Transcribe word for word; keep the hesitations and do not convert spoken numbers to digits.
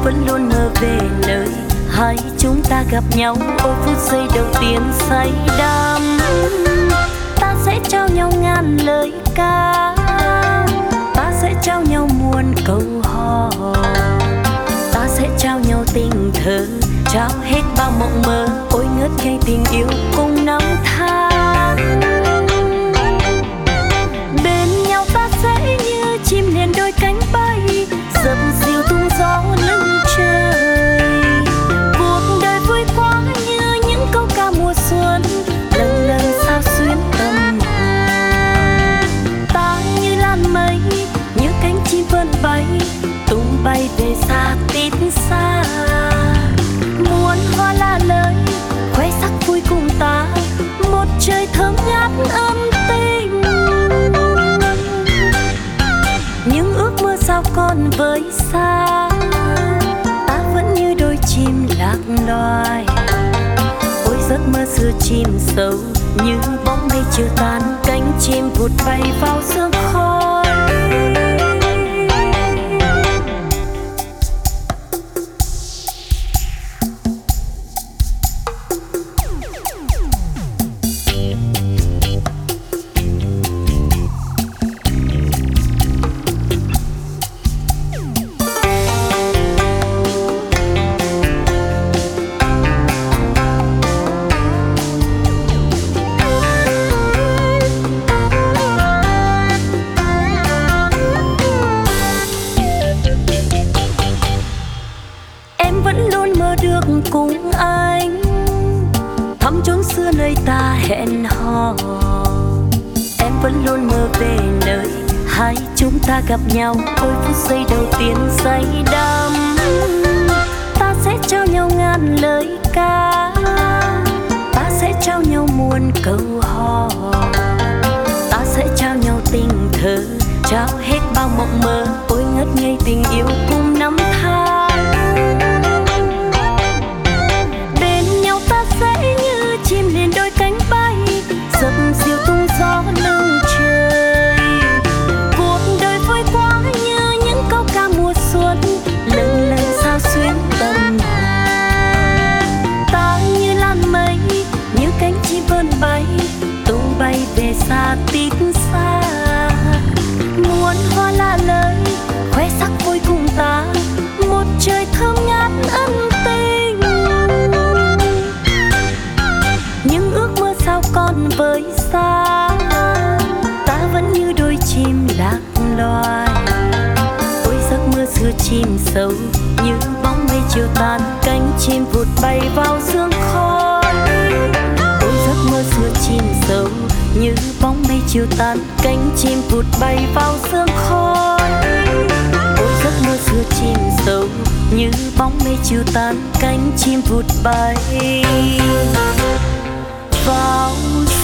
vẫn luôn mơ về nơi hai chúng ta gặp nhau. Ôi phút giây đầu tiên say đắm, ta sẽ trao nhau ngàn lời ca, ta sẽ trao nhau muôn câu hò, ta sẽ trao nhau tình thơ, trao hết bao mộng mơ. Ôi ngất ngây tình yêu cùng năm tháng, bên nhau ta sẽ như chim liền đôi cánh bay, dập dìu tung gió lưng trời. Cuộc đời vui quá như những câu ca mùa xuân, lần lần sao xuyến tâm hồn. Ta như làn mây, như cánh chim vươn bay, tung bay về xa tít xa. Muôn hoa là lời khoe sắc vui cùng ta, một trời thơm ngát ấm tình. Những ước mơ sao còn với xa, ta vẫn như đôi chim lạc loài. Ôi giấc mơ xưa chìm sâu như bóng mây chưa tan, cánh chim vụt bay vào sương khói. Cùng anh thăm chốn xưa nơi ta hẹn hò, em vẫn luôn mơ về nơi hai chúng ta gặp nhau. Ôi phút giây đầu tiên say đắm, ta sẽ trao nhau ngàn lời ca, ta sẽ trao nhau muôn câu hò, ta sẽ trao nhau tình thơ, trao hết bao mộng mơ. Ôi ngất ngây tình yêu cùng năm tháng, chim liền đôi cánh bay, dập dìu tung gió lưng trời. Cuộc đời vui quá như những câu ca mùa xuân, lần lần sao xuyến tâm hồn. Ta như làn mây, như cánh chim vươn bay, tung bay về xa tít xa. Muôn hoa là lời khoe sắc vui cùng ta, một trời thơm ngát ân tình. Những ước mơ sao còn với xa, ta vẫn như đôi chim lạc loài. Ôi giấc mơ xưa chìm sâu như bóng mây chiều tan, cánh chim vụt bay vào sương khói. Ôi giấc mơ xưa chìm sâu như bóng mây chiều tan, cánh chim vụt bay vào sương khói. Ôi giấc mơ xưa chìm sâu như bóng mây chiều tan, cánh chim vụt bay vào